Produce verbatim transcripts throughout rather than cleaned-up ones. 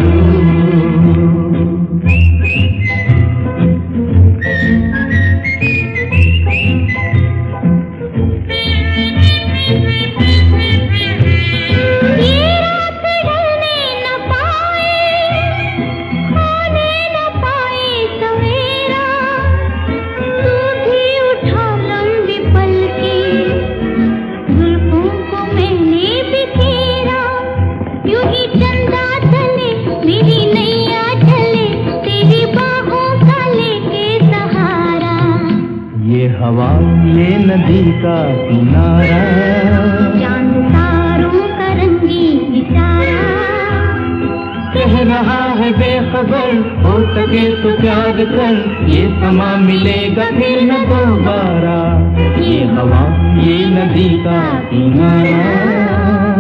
हवा ये नदी का किनारा, चांद तारों का रंगी इशारा, कह रहा है बेखबर हो सके तो प्यार कर, ये समा मिलेगा फिर न दोबारा। ये हवा ये नदी का किनारा।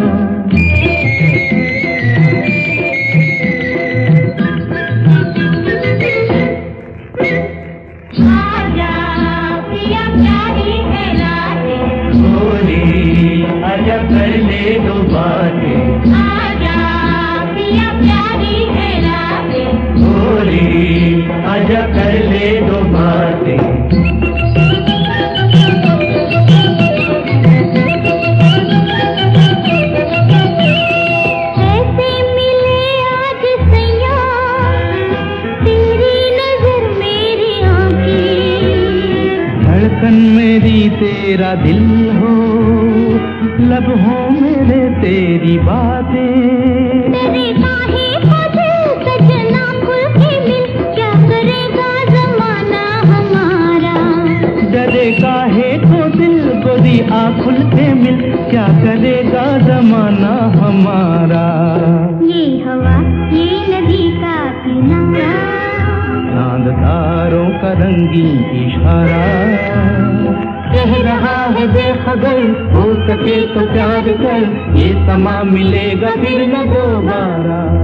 आजा कर ले दो बातें, आजा पिया प्यारी है रातें, गोरी आजा कर ले दो बातें। ऐसे मिले आज सैया, तेरी नजर मेरी आँखें, धड़कन मेरी तेरा दिल हो, लब हो मेरे तेरी बातें। तेरे काहे को दिल सजना खुल के मिल, क्या करेगा जमाना हमारा। डरे काहे को दिल गोरी आ खुल के मिल, क्या करेगा जमाना हमारा। ये हवा ये नदी का किनारा, चांद तारों का रंगी इशारा, कह रहा है बेखबर हो सके तो प्यार कर, ये समा मिलेगा फिर न दोबारा।